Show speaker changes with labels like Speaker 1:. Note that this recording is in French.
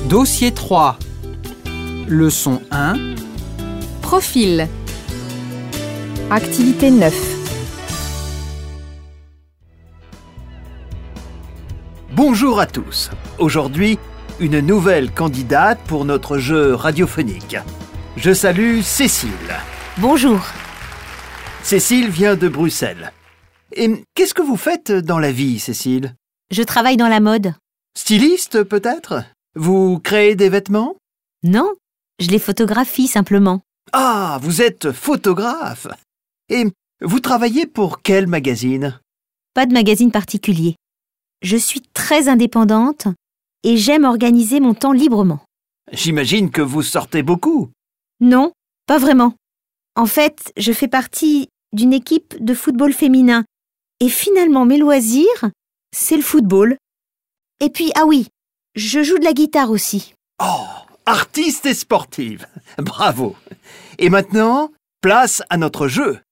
Speaker 1: Dossier 3. Leçon 1.
Speaker 2: Profil. Activité 9.
Speaker 3: Bonjour à tous. Aujourd'hui, une nouvelle candidate pour notre jeu radiophonique. Je salue Cécile.
Speaker 4: Bonjour.
Speaker 3: Cécile vient de Bruxelles. Et qu'est-ce que vous faites dans la vie, Cécile?
Speaker 4: Je travaille dans la mode.
Speaker 3: Styliste, peut-être? Vous créez des vêtements?
Speaker 4: Non, je les photographie simplement.
Speaker 3: Ah, vous êtes photographe. Et vous travaillez pour quel magazine?
Speaker 4: Pas de magazine particulier. Je suis très indépendante et j'aime organiser mon temps librement.
Speaker 3: J'imagine que vous sortez beaucoup.
Speaker 4: Non, pas vraiment. En fait, je fais partie d'une équipe de football féminin. Et finalement, mes loisirs, c'est le football. Et puis, ah oui, je joue de la guitare aussi.
Speaker 3: Oh, artiste et sportive. Bravo. Et maintenant, place à notre jeu.